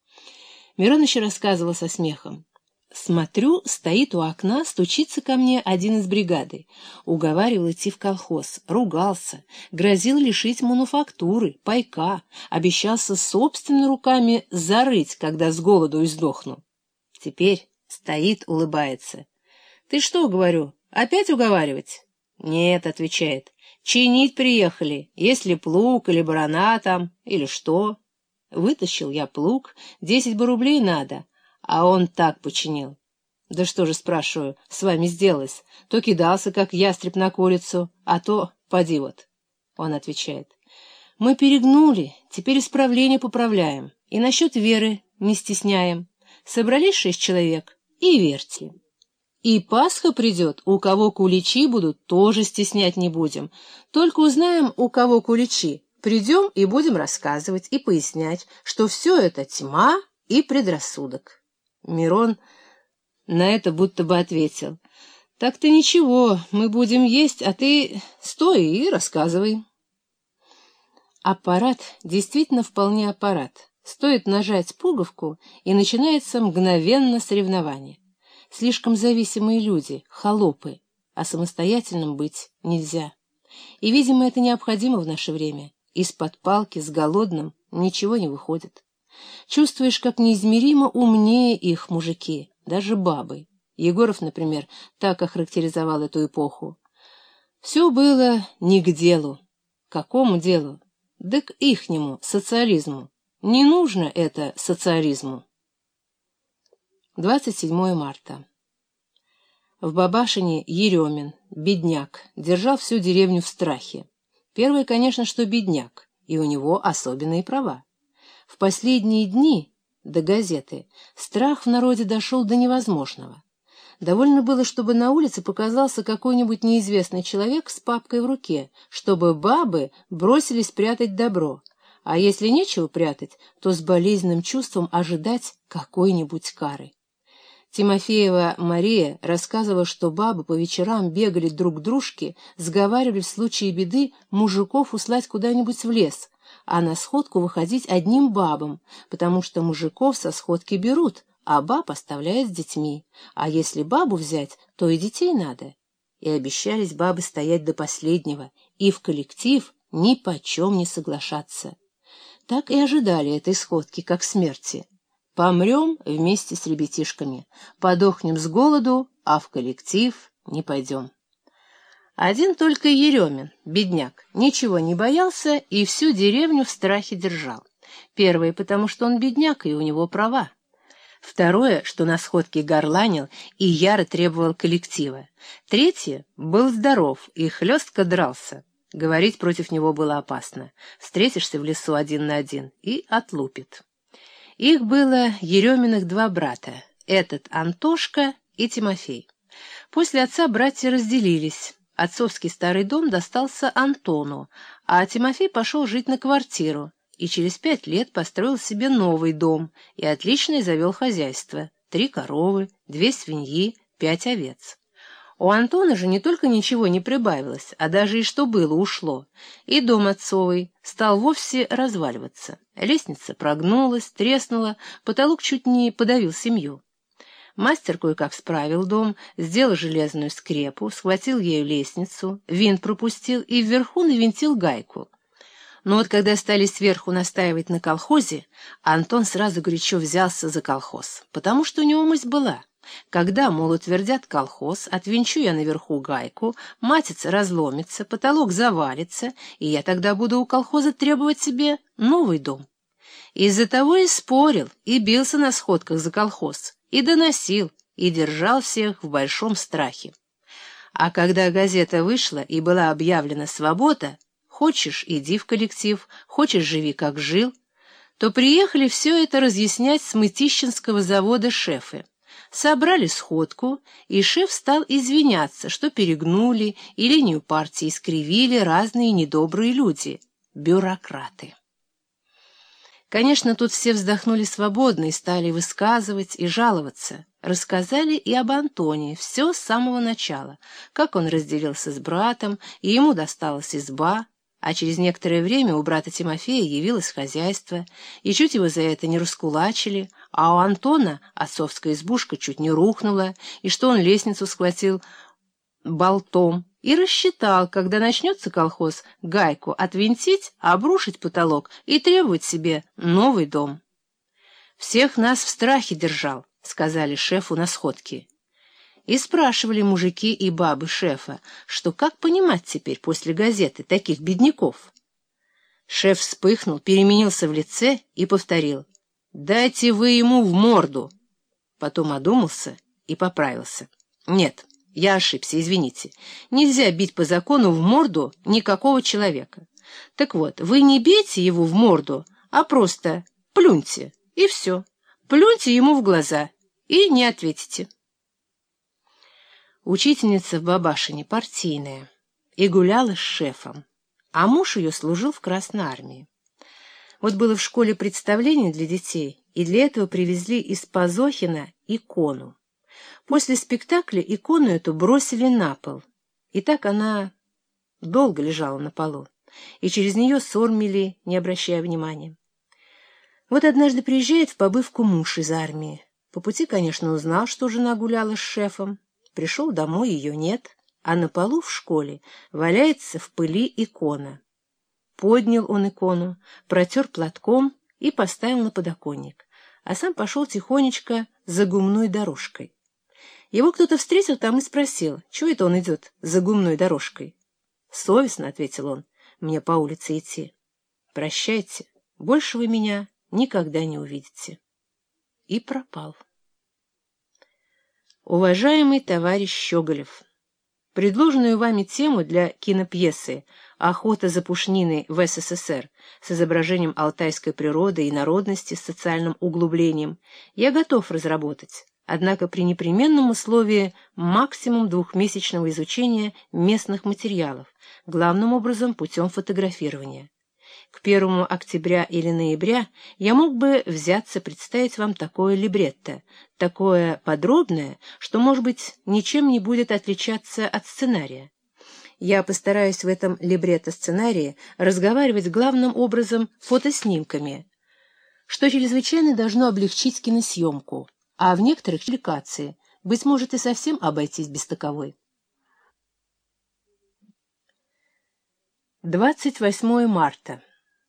Мирон еще рассказывал со смехом. Смотрю, стоит у окна, стучится ко мне один из бригады. Уговаривал идти в колхоз, ругался, грозил лишить мануфактуры, пайка, обещался собственными руками зарыть, когда с голоду издохну. Теперь стоит, улыбается. «Ты что, — говорю, — опять уговаривать?» «Нет, — отвечает, — чинить приехали, если плуг или барана там, или что». Вытащил я плуг, десять бы рублей надо, а он так починил. Да что же, спрашиваю, с вами сделалось? То кидался, как ястреб на курицу, а то поди вот. Он отвечает: мы перегнули, теперь исправление поправляем, и насчет веры не стесняем. Собрались шесть человек, и верьте. И Пасха придет, у кого куличи будут, тоже стеснять не будем. Только узнаем, у кого куличи, придем и будем рассказывать и пояснять, что все это тьма и предрассудок. Мирон на это будто бы ответил: так-то ничего, мы будем есть, а ты стой и рассказывай. Аппарат действительно вполне аппарат. Стоит нажать пуговку, и начинается мгновенно соревнование. Слишком зависимые люди, холопы, а самостоятельным быть нельзя. И, видимо, это необходимо в наше время. Из-под палки с голодным ничего не выходит. Чувствуешь, как неизмеримо умнее их мужики, даже бабы. Егоров, например, так охарактеризовал эту эпоху. Все было не к делу. Какому делу? Да к ихнему социализму. Не нужно это социализму. двадцать седьмое марта. В Бабашине Еремин, бедняк, держал всю деревню в страхе. Первое, конечно, что бедняк, и у него особенные права. В последние дни, до газеты, страх в народе дошел до невозможного. Довольно было, чтобы на улице показался какой-нибудь неизвестный человек с папкой в руке, чтобы бабы бросились прятать добро, а если нечего прятать, то с болезненным чувством ожидать какой-нибудь кары. Тимофеева Мария рассказывала, что бабы по вечерам бегали друг к дружке, сговаривали в случае беды мужиков услать куда-нибудь в лес, а на сходку выходить одним бабам, потому что мужиков со сходки берут, а баб оставляют с детьми, а если бабу взять, то и детей надо. И обещались бабы стоять до последнего, и в коллектив ни почем не соглашаться. Так и ожидали этой сходки, как смерти. Помрем вместе с ребятишками, подохнем с голоду, а в коллектив не пойдем. Один только Еремин, бедняк, ничего не боялся и всю деревню в страхе держал. Первое, потому что он бедняк, и у него права. Второе, что на сходке горланил и яро требовал коллектива. Третье, был здоров и хлестко дрался. Говорить против него было опасно. Встретишься в лесу один на один и отлупит. Их было Ереминых два брата, этот Антошка и Тимофей. После отца братья разделились. Отцовский старый дом достался Антону, а Тимофей пошел жить на квартиру и через пять лет построил себе новый дом и отлично завел хозяйство: три коровы, две свиньи, пять овец. У Антона же не только ничего не прибавилось, а даже и что было ушло, и дом отцовый стал вовсе разваливаться. Лестница прогнулась, треснула, потолок чуть не подавил семью. Мастер кое-как справил дом, сделал железную скрепу, схватил ею лестницу, винт пропустил и вверху навинтил гайку. Но вот когда стали сверху настаивать на колхозе, Антон сразу горячо взялся за колхоз, потому что у него мысль была: когда, мол, утвердят колхоз, отвинчу я наверху гайку, матица разломится, потолок завалится, и я тогда буду у колхоза требовать себе новый дом. Из-за того и спорил, и бился на сходках за колхоз, и доносил, и держал всех в большом страхе. А когда газета вышла и была объявлена свобода, хочешь — иди в коллектив, хочешь — живи как жил, то приехали все это разъяснять с Мытищинского завода шефы. Собрали сходку, и шеф стал извиняться, что перегнули и линию партии искривили разные недобрые люди — бюрократы. Конечно, тут все вздохнули свободно и стали высказывать и жаловаться. Рассказали и об Антоне все с самого начала, как он разделился с братом, и ему досталась изба, а через некоторое время у брата Тимофея явилось хозяйство, и чуть его за это не раскулачили, а у Антона отцовская избушка чуть не рухнула, и что он лестницу схватил болтом, и рассчитал, когда начнется колхоз, гайку отвинтить, обрушить потолок и требовать себе новый дом. «Всех нас в страхе держал», — сказали шефу на сходке. И спрашивали мужики и бабы шефа, что как понимать теперь после газеты таких бедняков. Шеф вспыхнул, переменился в лице и повторил: «Дайте вы ему в морду». Потом одумался и поправился: «Нет, я ошибся, извините. Нельзя бить по закону в морду никакого человека. Так вот, вы не бейте его в морду, а просто плюньте, и все. Плюньте ему в глаза и не ответите». Учительница в Бабашине партийная и гуляла с шефом, а муж ее служил в Красной армии. Вот было в школе представление для детей, и для этого привезли из Пазохина икону. После спектакля икону эту бросили на пол, и так она долго лежала на полу, и через нее ссор мели, не обращая внимания. Вот однажды приезжает в побывку муж из армии. По пути, конечно, узнал, что жена гуляла с шефом. Пришел домой, ее нет, а на полу в школе валяется в пыли икона. Поднял он икону, протер платком и поставил на подоконник, а сам пошел тихонечко за гумной дорожкой. Его кто-то встретил там и спросил, чего это он идет за гумной дорожкой. «Совестно», — ответил он, — «мне по улице идти. Прощайте, больше вы меня никогда не увидите». И пропал. Уважаемый товарищ Щеголев, предложенную вами тему для кинопьесы «Охота за пушниной в СССР» с изображением алтайской природы и народности с социальным углублением я готов разработать, однако при непременном условии максимум двухмесячного изучения местных материалов, главным образом путем фотографирования. К первому октября или ноября я мог бы взяться представить вам такое либретто, такое подробное, что, может быть, ничем не будет отличаться от сценария. Я постараюсь в этом либретто-сценарии разговаривать главным образом фотоснимками, что чрезвычайно должно облегчить киносъемку, а в некоторых публикации, быть может, и совсем обойтись без таковой. двадцать восьмое марта.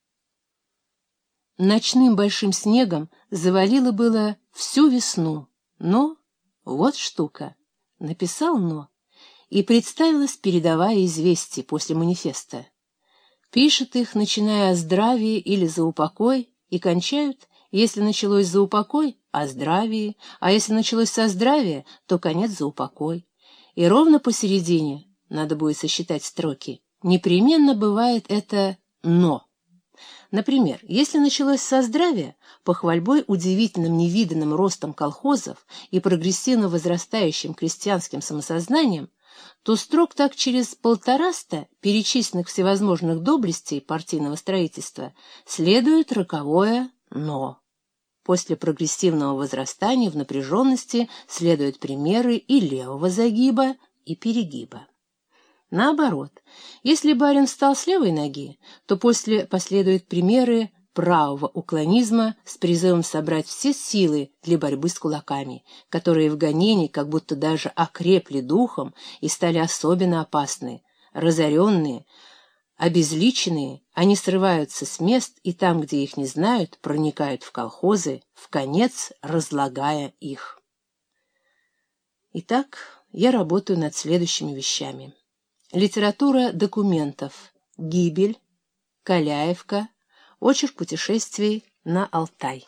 Ночным большим снегом завалило было всю весну, но, вот штука, написал «но», и представилась передовая известие после манифеста. Пишет их, начиная о здравии или за упокой, и кончают, если началось за упокой, о здравии, а если началось со здравия, то конец за упокой. И ровно посередине, надо будет сосчитать строки, непременно бывает это «но». Например, если началось со здравия, похвальбой удивительным невиданным ростом колхозов и прогрессивно возрастающим крестьянским самосознанием, то строк так через полтораста перечисленных всевозможных доблестей партийного строительства следует роковое «но». После прогрессивного возрастания в напряженности следуют примеры и левого загиба, и перегиба. Наоборот, если барин встал с левой ноги, то после последуют примеры правого уклонизма с призывом собрать все силы для борьбы с кулаками, которые в гонении как будто даже окрепли духом и стали особенно опасны. Разоренные, обезличенные, они срываются с мест и там, где их не знают, проникают в колхозы, вконец разлагая их. Итак, я работаю над следующими вещами. Литература документов. Гибель. Каляевка. Очерк путешествий на Алтай.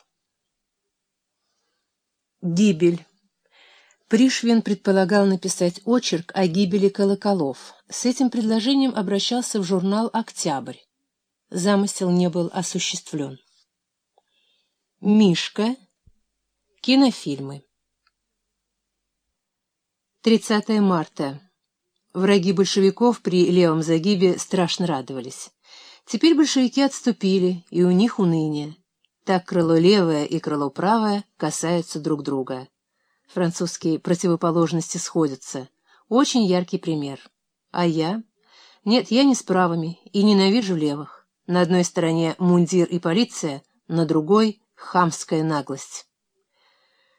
Гибель. Пришвин предполагал написать очерк о гибели колоколов. С этим предложением обращался в журнал «Октябрь». Замысел не был осуществлен. Мишка. Кинофильмы. тридцатое марта. Враги большевиков при левом загибе страшно радовались. Теперь большевики отступили, и у них уныние. Так крыло левое и крыло правое касаются друг друга. Французские противоположности сходятся. Очень яркий пример. А я? Нет, я не с правыми и ненавижу левых. На одной стороне мундир и полиция, на другой — хамская наглость.